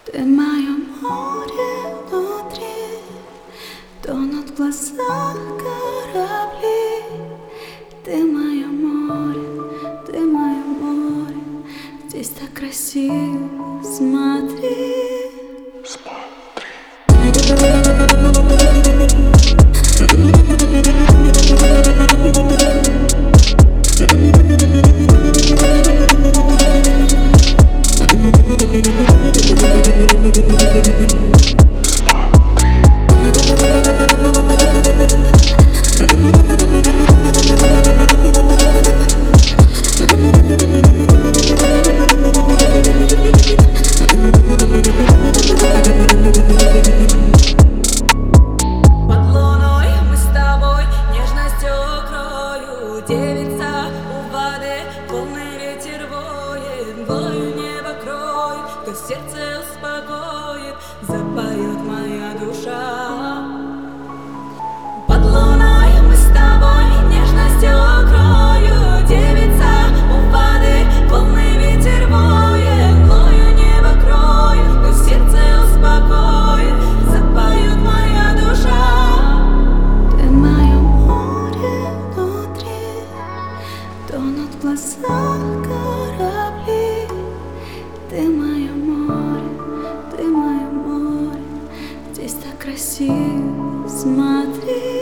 Ты мое море внутри, тонут в глазах корабли. Ты мое море, здесь так красиво, смотри. Девица у воды, полный ветер воет, глою небо кроет, кто сердце успокоит, запоет моя душа. Под луной мы с тобой нежностью укрою, девица у воды, полный ветер воет, глою небо кроет, кто сердце успокоит, запоет моя душа. Ты мое море внутри, тонут в глазах корабли. Ты мое море, здесь так красиво, смотри.